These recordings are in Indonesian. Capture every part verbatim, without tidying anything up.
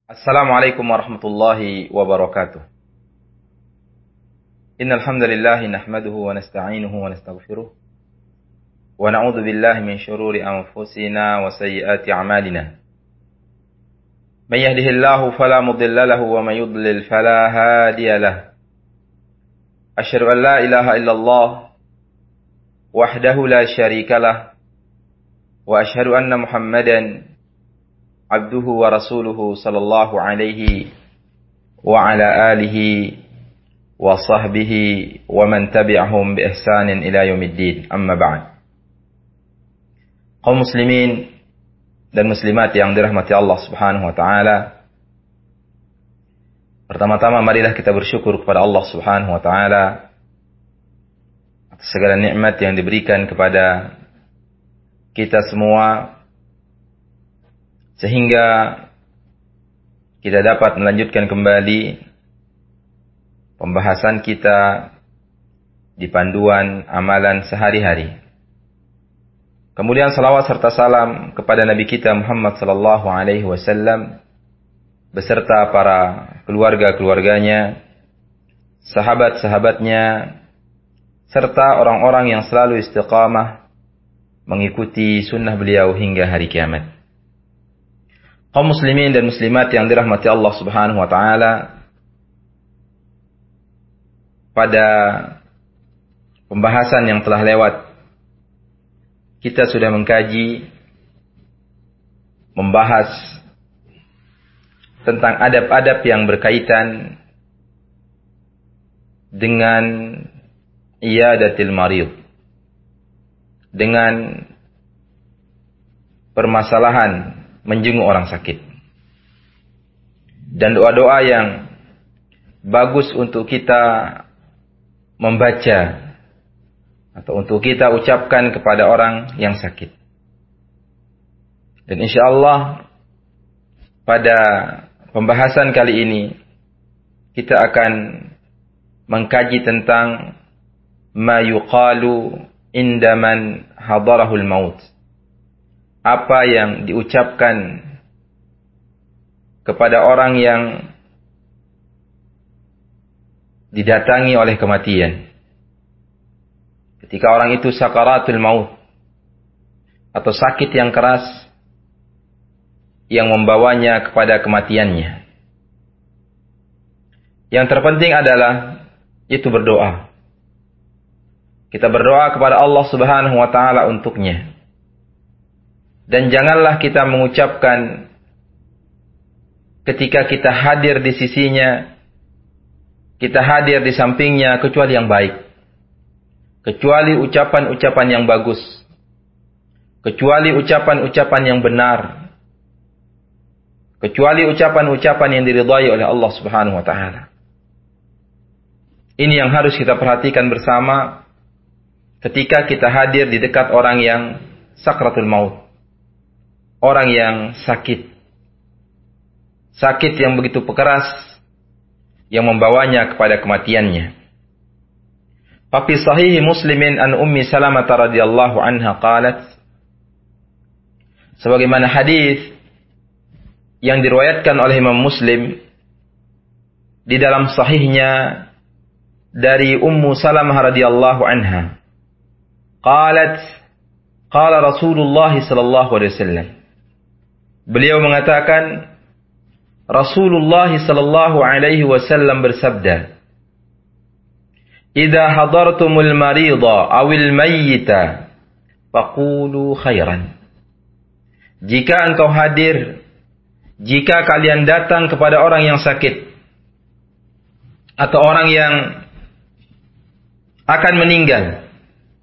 Assalamualaikum warahmatullahi wabarakatuh. Innal hamdalillah nahmaduhu wa nasta'inuhu wa nastaghfiruh wa na'udzu billahi min shururi anfusina wa sayyiati a'malina. May yahdihillahu fala mudilla lahu wa may yudlil fala hadiya lahu. Asyhadu an la ilaha illallah wahdahu la syarika lah wa asyhadu anna Muhammadan abduhu wa rasuluhu sallallahu alaihi wa ala alihi wa sahbihi wa man tabi'ahum bi ihsanin ila yaumiddin. Amma ba'd. Kaum muslimin dan muslimat yang dirahmati Allah Subhanahu wa taala. Pertama-tama marilah kita bersyukur kepada Allah Subhanahu wa taala atas segala nikmat yang diberikan kepada kita semua, sehingga kita dapat melanjutkan kembali pembahasan kita di panduan amalan sehari-hari. Kemudian salawat serta salam kepada Nabi kita Muhammad sallallahu alaihi wasallam beserta para keluarga-keluarganya, sahabat-sahabatnya, serta orang-orang yang selalu istiqamah mengikuti sunnah beliau hingga hari kiamat. Kaum muslimin dan muslimat yang dirahmati Allah Subhanahu wa taala, pada pembahasan yang telah lewat kita sudah mengkaji, membahas tentang adab-adab yang berkaitan dengan iyadatil marid, dengan permasalahan menjenguk orang sakit, dan doa-doa yang bagus untuk kita membaca atau untuk kita ucapkan kepada orang yang sakit. Dan insyaallah pada pembahasan kali ini kita akan mengkaji tentang ma yuqalu indaman hadarahul maut. Apa yang diucapkan kepada orang yang didatangi oleh kematian. Ketika orang itu sakaratul maut atau sakit yang keras yang membawanya kepada kematiannya. Yang terpenting adalah itu berdoa. Kita berdoa kepada Allah Subhanahu wa taala untuknya. Dan janganlah kita mengucapkan ketika kita hadir di sisinya, kita hadir di sampingnya, kecuali yang baik. Kecuali ucapan-ucapan yang bagus. Kecuali ucapan-ucapan yang benar. Kecuali ucapan-ucapan yang diridhai oleh Allah Subhanahu wa taala. Ini yang harus kita perhatikan bersama ketika kita hadir di dekat orang yang sakratul maut. Orang yang sakit. Sakit yang begitu keras yang membawanya kepada kematiannya. Fi sahih Muslimin an Ummi Salamah radhiyallahu anha qalat, sebagaimana hadis yang diriwayatkan oleh Imam Muslim di dalam sahihnya dari Ummu Salamah radhiyallahu anha. Qalat, qala Rasulullah sallallahu alaihi wasallam. Beliau mengatakan, Rasulullah sallallahu alaihi wasallam bersabda, "Idza hadartumul marida awil mayyita faqulu khairan." Jika engkau hadir, jika kalian datang kepada orang yang sakit atau orang yang akan meninggal,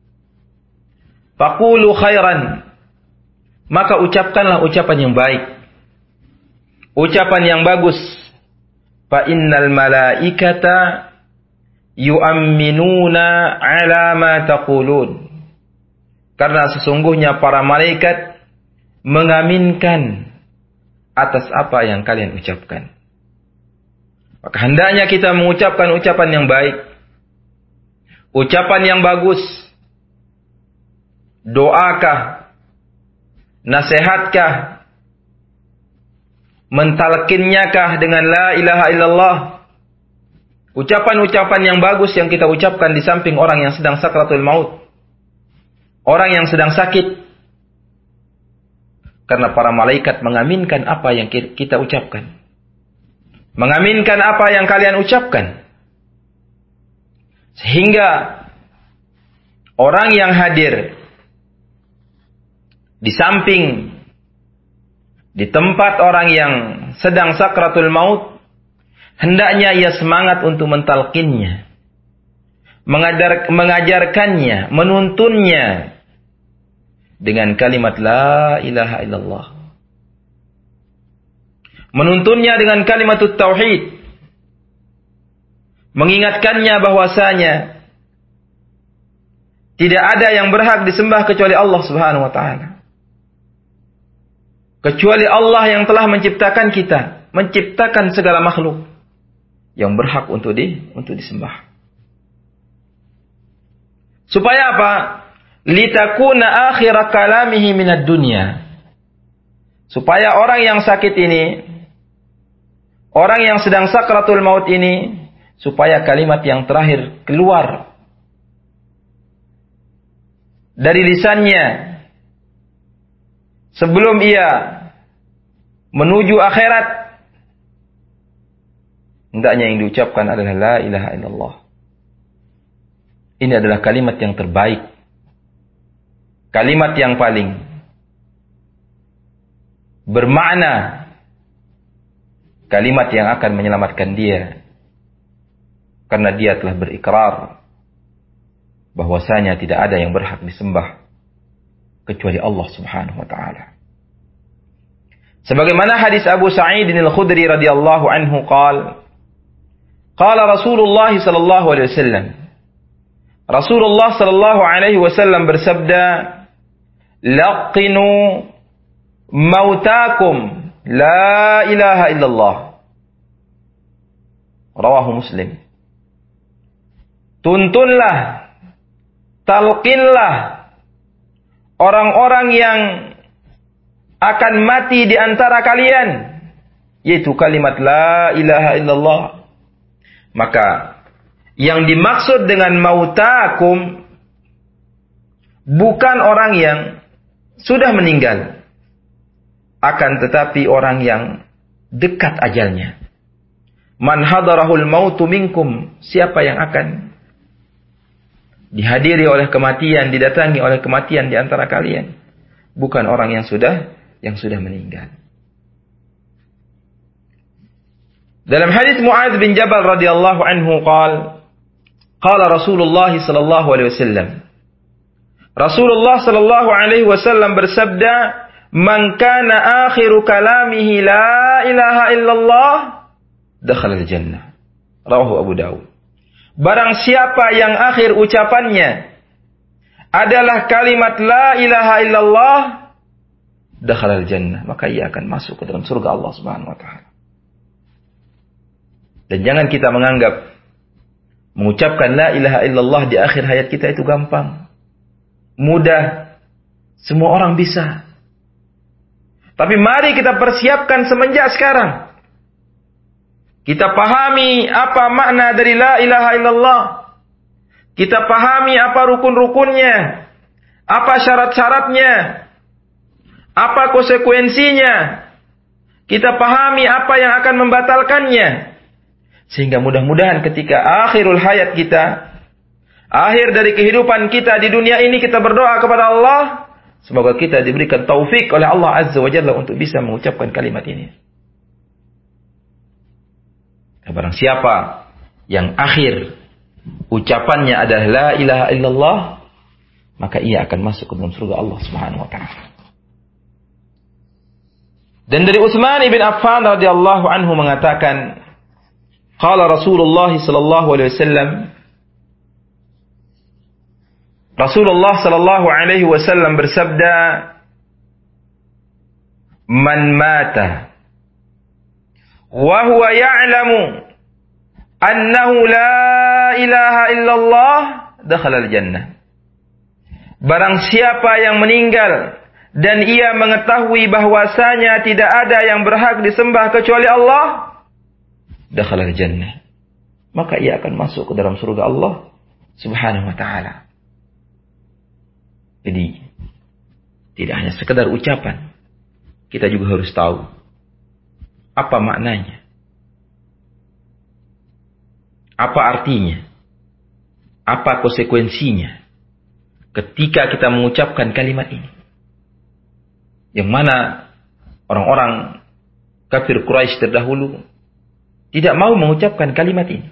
faqulu khairan, maka ucapkanlah ucapan yang baik, ucapan yang bagus. Fa innal malaikata yu'amminuna ala ma taqulun. Karena sesungguhnya para malaikat mengaminkan atas apa yang kalian ucapkan. Maka hendaknya kita mengucapkan ucapan yang baik, ucapan yang bagus. Doakah, nasihatkah, Mentalkinnyakah dengan la ilaha illallah? Ucapan-ucapan yang bagus yang kita ucapkan di samping orang yang sedang sakratul maut, orang yang sedang sakit. Karena para malaikat mengaminkan apa yang kita ucapkan, mengaminkan apa yang kalian ucapkan. Sehingga orang yang hadir di samping, di tempat orang yang sedang sakratul maut, hendaknya ia semangat untuk mentalkinnya, mengajar, mengajarkannya, menuntunnya dengan kalimat la ilaha illallah. Menuntunnya dengan kalimat tauhid. Mengingatkannya bahwasanya tidak ada yang berhak disembah kecuali Allah Subhanahu wa taala. Kecuali Allah yang telah menciptakan kita, menciptakan segala makhluk yang berhak untuk di untuk disembah. Supaya apa? Litakuna akhir kalamihi minad dunya. Supaya orang yang sakit ini, orang yang sedang sakratul maut ini, supaya kalimat yang terakhir keluar dari lisannya sebelum ia menuju akhirat, hendaknya yang diucapkan adalah la ilaha illallah. Ini adalah kalimat yang terbaik, kalimat yang paling bermakna, kalimat yang akan menyelamatkan dia. Karena dia telah berikrar bahwasanya tidak ada yang berhak disembah kecuali Allah Subhanahu wa taala. Sebagaimana hadis Abu Sa'id Al-Khudri radhiyallahu anhu qala qala Rasulullah sallallahu alaihi wasallam, Rasulullah sallallahu alaihi wasallam bersabda, laqinu mautakum la ilaha illallah. Rawahu Muslim. Tuntunlah, talqinlah orang-orang yang akan mati di antara kalian, yaitu kalimat la ilaha illallah. Maka yang dimaksud dengan mautakum bukan orang yang sudah meninggal, akan tetapi orang yang dekat ajalnya. Man hadarahul mautu minkum, siapa yang akan dihadiri oleh kematian, didatangi oleh kematian di antara kalian, bukan orang yang sudah yang sudah meninggal. Dalam hadis Muadz bin Jabal radhiyallahu anhu qala qala Rasulullah sallallahu alaihi wasallam, Rasulullah sallallahu alaihi wasallam bersabda, man kana akhiru kalamihi la ilaha illallah dakhala al-jannah. Rawahu Abu Dawud. Barang siapa yang akhir ucapannya adalah kalimat la ilaha illallah, dakhala al-jannah, maka ia akan masuk ke dalam surga Allah Subhanahu wa taala. Dan jangan kita menganggap mengucapkan la ilaha illallah di akhir hayat kita itu gampang, mudah, semua orang bisa. Tapi mari kita persiapkan semenjak sekarang. Kita pahami apa makna dari la ilaha illallah. Kita pahami apa rukun-rukunnya, apa syarat-syaratnya, apa konsekuensinya. Kita pahami apa yang akan membatalkannya. Sehingga mudah-mudahan ketika akhirul hayat kita, akhir dari kehidupan kita di dunia ini, kita berdoa kepada Allah, semoga kita diberikan taufik oleh Allah Azza wa Jalla untuk bisa mengucapkan kalimat ini. Barang siapa yang akhir ucapannya adalah la ilaha illallah, maka ia akan masuk ke dalam surga Allah Subhanahu wa taala. Dan dari Utsman bin Affan radhiyallahu anhu mengatakan, qala Rasulullah sallallahu alaihi wasallam, Rasulullah sallallahu alaihi wasallam bersabda, man mata wa huwa ya'lamu annahu la ilaha illallah dakhala al-jannah. Barang siapa yang meninggal dan ia mengetahui bahwasanya tidak ada yang berhak disembah kecuali Allah, dakhala al-jannah, maka ia akan masuk ke dalam surga Allah Subhanahu wa taala. Jadi tidak hanya sekedar ucapan, kita juga harus tahu apa maknanya, apa artinya, apa konsekuensinya ketika kita mengucapkan kalimat ini. Yang mana orang-orang kafir Quraisy terdahulu tidak mau mengucapkan kalimat ini.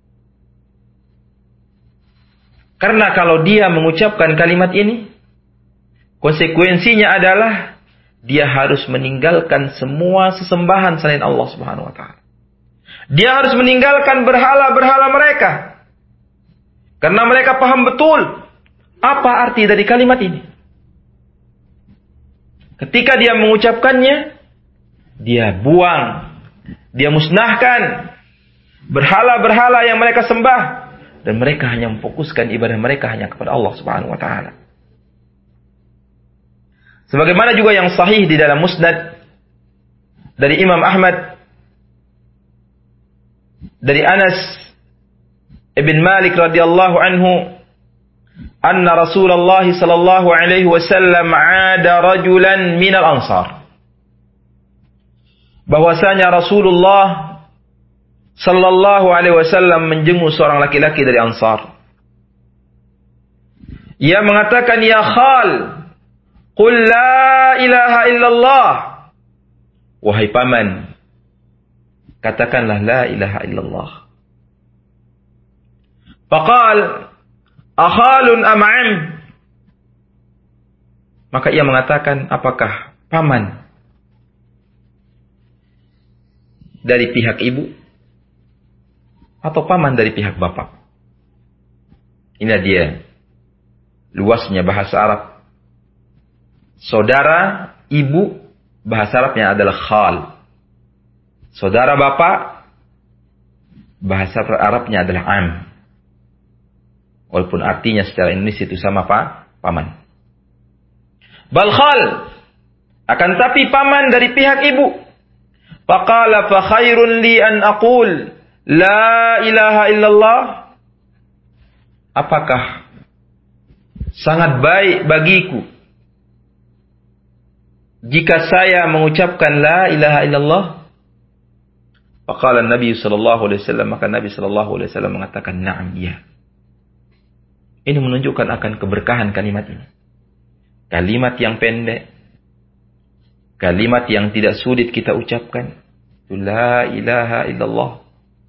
Karena kalau dia mengucapkan kalimat ini, konsekuensinya adalah dia harus meninggalkan semua sesembahan selain Allah Subhanahu wa taala. Dia harus meninggalkan berhala-berhala mereka. Karena mereka paham betul apa arti dari kalimat ini. Ketika dia mengucapkannya, dia buang, dia musnahkan berhala-berhala yang mereka sembah, dan mereka hanya memfokuskan ibadah mereka hanya kepada Allah Subhanahu wa taala. Sebagaimana juga yang sahih di dalam Musnad dari Imam Ahmad dari Anas ibn Malik radhiyallahu anhu, anna Rasulullah sallallahu alaihi wasallam ada rajulan minal ansar. Bahwasanya Rasulullah sallallahu alaihi wasallam menjenguk seorang laki-laki dari Ansar. Ia mengatakan, "Ya Khal, qul la ilaha illallah." Wahai paman, katakanlah la ilaha illallah. Faqal, akhalun am'am. Maka ia mengatakan, apakah paman dari pihak ibu atau paman dari pihak bapak? Inilah dia luasnya bahasa Arab. Saudara ibu, bahasa Arabnya adalah khal. Saudara bapak, bahasa Arabnya adalah am. Walaupun artinya secara Indonesia itu sama apa? Paman. Bal khal, akan tapi paman dari pihak ibu. Faqala fa khairun li an aqul la ilaha illallah. Apakah sangat baik bagiku jika saya mengucapkan la ilaha illallah? Faqala Nabi sallallahu alaihi wasallam, maka Nabi sallallahu alaihi wasallam mengatakan, na'am, iya. Ini menunjukkan akan keberkahan kalimat ini. Kalimat yang pendek, kalimat yang tidak sulit kita ucapkan, la ilaha illallah.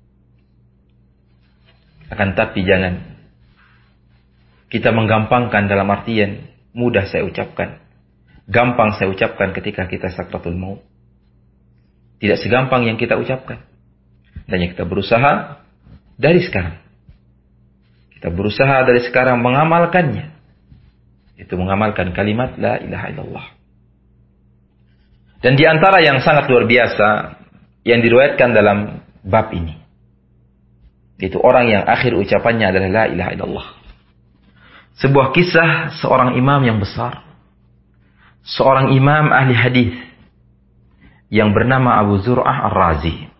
Akan tapi jangan kita menggampangkan dalam artian mudah saya ucapkan, gampang saya ucapkan ketika kita sakratul maut. Tidak segampang yang kita ucapkan. Dan yang kita berusaha dari sekarang. Kita berusaha dari sekarang mengamalkannya. Itu mengamalkan kalimat la ilaha illallah. Dan di antara yang sangat luar biasa yang diriwayatkan dalam bab ini, itu orang yang akhir ucapannya adalah la ilaha illallah. Sebuah kisah seorang imam yang besar, seorang imam ahli hadis yang bernama Abu Zur'ah Ar-Razi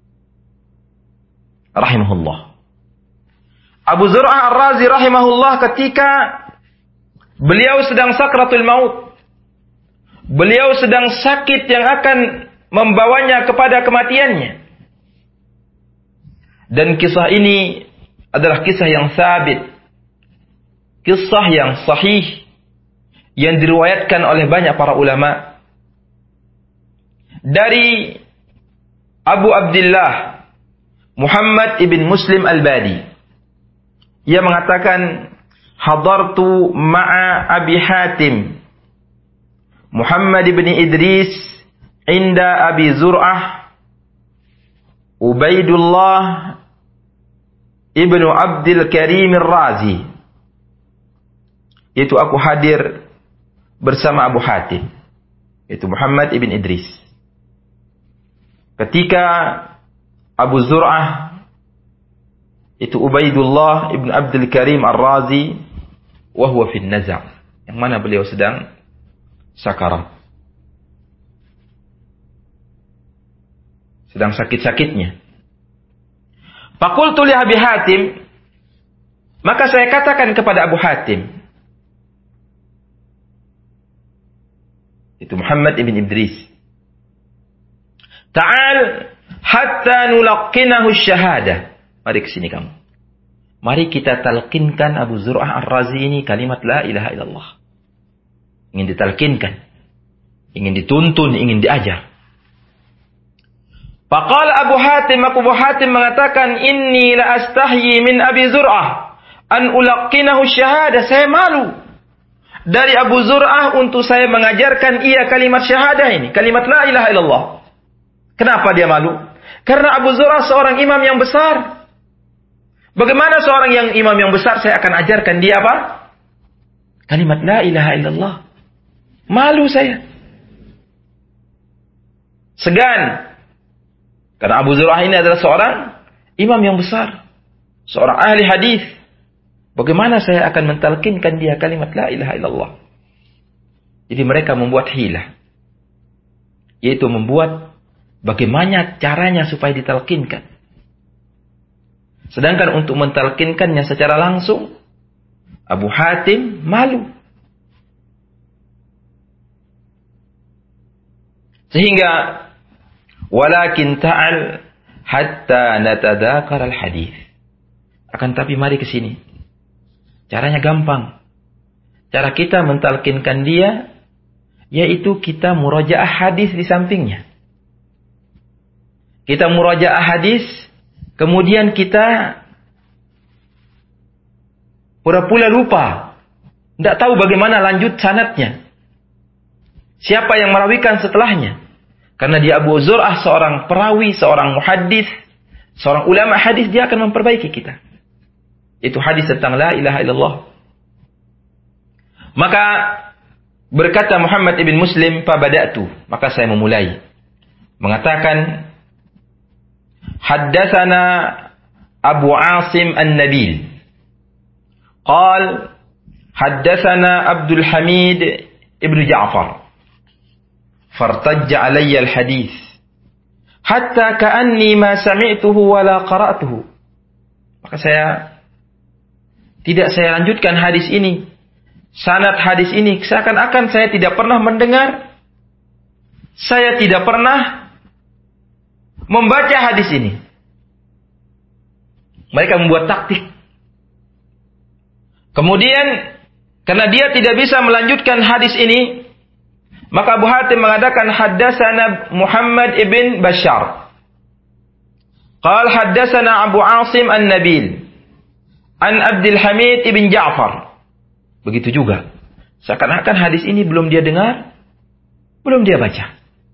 rahimahullah. Abu Zur'ah Ar-Razi rahimahullah ketika beliau sedang sakratul maut, beliau sedang sakit yang akan membawanya kepada kematiannya. Dan kisah ini adalah kisah yang sabit, kisah yang sahih, yang diriwayatkan oleh banyak para ulama. Dari Abu Abdullah Muhammad ibn Muslim al-Badi, ia mengatakan, hadartu ma'a Abi Hatim Muhammad ibn Idris inda Abi Zur'ah Ubaidullah ibn Abdul Karim Ar-Razi. Itu aku hadir bersama Abu Hatim, itu Muhammad ibn Idris, ketika Abu Zur'ah itu Ubaidullah ibn Abdul Karim Ar-Razi wa huwa fi an-naza', yang mana beliau sedang sakarat. Sedang sakit-sakitnya. Faqultu li Abi Hatim, maka saya katakan kepada Abu Hatim, itu Muhammad ibn Idris, Ta'al hatta nulaqqinahu syahadah. Mari ke sini kamu. Mari kita talqinkan Abu Zur'ah Ar-Razi ini kalimat la ilaha illallah. Ingin ditalqinkan, ingin dituntun, ingin diajar. Faqala Abu Hatim, Abu Hatim mengatakan, inni la astahyi min Abi Zur'ah an ulaqqinahu syahadah. Saya malu dari Abu Zur'ah untuk saya mengajarkan ia kalimat syahadah ini, kalimat la ilaha illallah. Kenapa dia malu? Karena Abu Zur'ah seorang imam yang besar. Bagaimana seorang yang imam yang besar saya akan ajarkan dia apa? Kalimat la ilaha illallah. Malu saya. Segan. Karena Abu Zur'ah ini adalah seorang imam yang besar. Seorang ahli hadis. Bagaimana saya akan mentalkinkan dia kalimat la ilaha illallah? Jadi mereka membuat hilah. Yaitu membuat bagaimana caranya supaya ditalkinkan. Sedangkan untuk mentalkinkannya secara langsung, Abu Hatim malu. Sehingga walakin ta'al hatta natadakar al-hadith. Akan tapi mari ke sini. Caranya gampang. Cara kita mentalkinkan dia yaitu kita murajaah hadis di sampingnya. Kita murajaah hadis, kemudian kita pura-pura lupa. Tidak tahu bagaimana lanjut sanadnya. Siapa yang merawikan setelahnya? Karena dia Abu Zur'ah seorang perawi, seorang muhaddis, seorang ulama hadis, dia akan memperbaiki kita. Itu hadis tentang la ilaha illallah. Maka berkata Muhammad ibn Muslim, fabada'tu, maka saya memulai mengatakan, haddatsana Abu Asim An-Nabil qal haddatsana Abdul Hamid ibn Ja'far fartajja alayya al-hadith hatta ka'anni ma sami'tuhu wa la qara'tuhu. Maka saya tidak saya lanjutkan hadis ini, sanad hadis ini, seakan-akan saya tidak pernah mendengar, saya tidak pernah membaca hadis ini. Mereka membuat taktik. Kemudian karena dia tidak bisa melanjutkan hadis ini, maka Abu Hatim mengatakan haddatsana Muhammad ibn Bashar. Qal haddatsana Abu Asim An-Nabil an Abdul Hamid ibn Ja'far. Begitu juga. Seakan-akan hadis ini belum dia dengar, belum dia baca.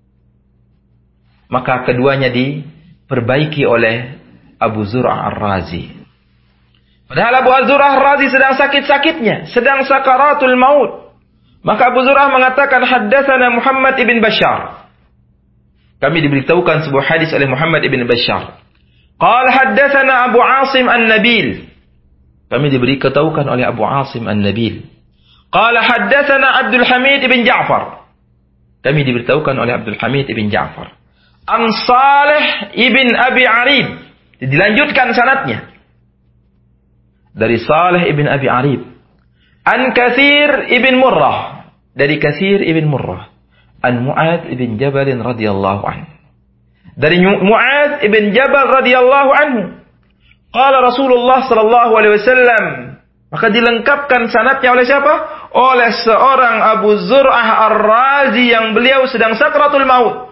Maka keduanya diperbaiki oleh Abu Zur'ah Ar-Razi. Padahal Abu Zur'ah Ar-Razi sedang sakit-sakitnya, sedang sakaratul maut. Maka Abu Zur'ah mengatakan haddatsana Muhammad ibn Bashar. Kami diberitahukan sebuah hadis oleh Muhammad ibn Bashar. Qala haddatsana Abu Asim An-Nabil. Kami diberitahukan oleh Abu Asim An-Nabil. Qala haddatsana Abdul Hamid ibn Ja'far. Kami diberitahukan oleh Abdul Hamid ibn Ja'far. An Salih ibn Abi Arib. Dilanjutkan sanadnya. Dari Salih ibn Abi Arib. An Katsir ibn Murrah. Dari Katsir ibn Murrah. An Mu'adz ibn Jabal radhiyallahu anhu. Dari Mu'adz ibn Jabal radhiyallahu anhu. Qala Rasulullah sallallahu alaihi wasallam. Maka dilengkapkan sanadnya oleh siapa? Oleh seorang Abu Zur'ah Ar-Razi yang beliau sedang sakratul maut.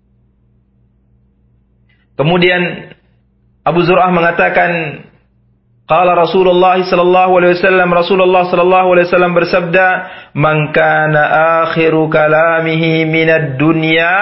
Kemudian Abu Zur'ah mengatakan, qala Rasulullah sallallahu alaihi wasallam, Rasulullah sallallahu alaihi wasallam bersabda, "Man kana akhiru kalamihi minad dunya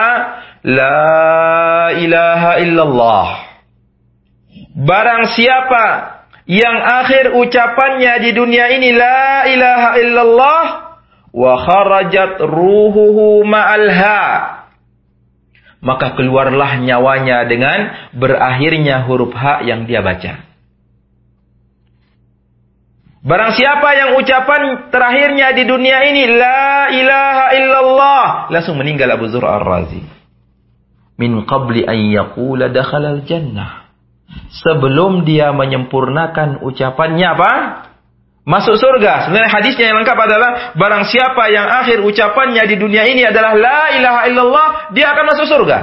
la ilaha illallah." Barang siapa yang akhir ucapannya di dunia ini la ilaha illallah wa kharajat ruhuhu ma'alha, maka keluarlah nyawanya dengan berakhirnya huruf ha yang dia baca. Barang siapa yang ucapan terakhirnya di dunia ini la ilaha illallah, langsung meninggal Abu Zur'ah Ar-Razi. Min qabli an yaqula dakhala al-jannah. Sebelum dia menyempurnakan ucapannya apa? Masuk surga. Sebenarnya hadisnya yang lengkap adalah barang siapa yang akhir ucapannya di dunia ini adalah la ilaha illallah, dia akan masuk surga.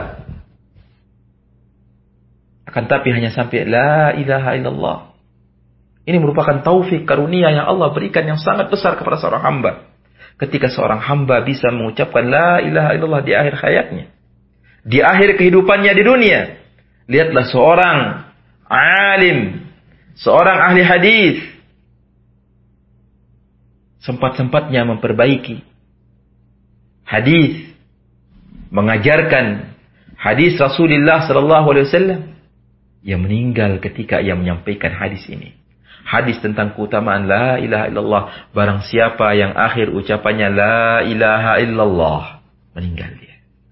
Akan tapi hanya sampai la ilaha illallah. Ini merupakan taufik karunia yang Allah berikan yang sangat besar kepada seorang hamba. Ketika seorang hamba bisa mengucapkan la ilaha illallah di akhir hayatnya, di akhir kehidupannya di dunia. Lihatlah seorang alim, seorang ahli hadis, sempat-sempatnya memperbaiki hadis, mengajarkan hadis Rasulullah sallallahu alaihi wasallam, yang meninggal ketika ia menyampaikan hadis ini. Hadis tentang keutamaan la ilaha illallah. Barang siapa yang akhir ucapannya la ilaha illallah, meninggal dia.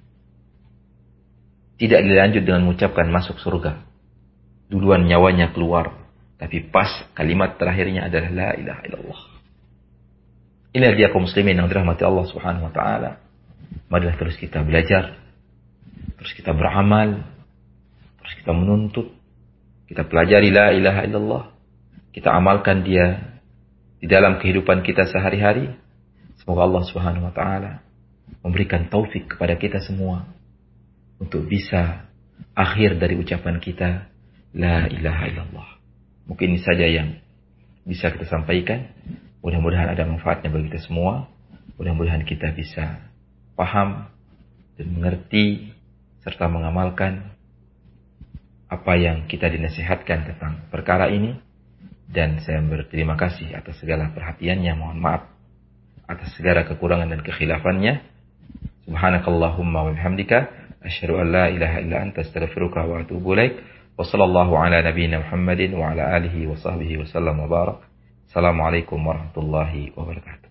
Tidak dilanjut dengan mengucapkan masuk surga. Duluan nyawanya keluar. Tapi pas kalimat terakhirnya adalah la ilaha illallah. Inilah dia kaum muslimin yang dirahmati Allah subhanahu wa ta'ala. Marilah terus kita belajar. Terus kita beramal. Terus kita menuntut. Kita pelajari la ilaha illallah. Kita amalkan dia di dalam kehidupan kita sehari-hari. Semoga Allah subhanahu wa ta'ala memberikan taufik kepada kita semua untuk bisa akhir dari ucapan kita la ilaha illallah. Mungkin ini saja yang bisa kita sampaikan. Mudah-mudahan ada manfaatnya bagi kita semua. Mudah-mudahan kita bisa paham dan mengerti serta mengamalkan apa yang kita dinasihatkan tentang perkara ini. Dan saya berterima kasih atas segala perhatiannya. Mohon maaf atas segala kekurangan dan kekhilafannya. Subhanakallahumma wa bihamdika asyhadu an la ilaha illa anta astaghfiruka wa atubu ilaik. Wa sallallahu ala nabiyyina Muhammadin wa ala alihi wa sahbihi wa sallam wa barak. Assalamualaikum warahmatullahi wabarakatuh.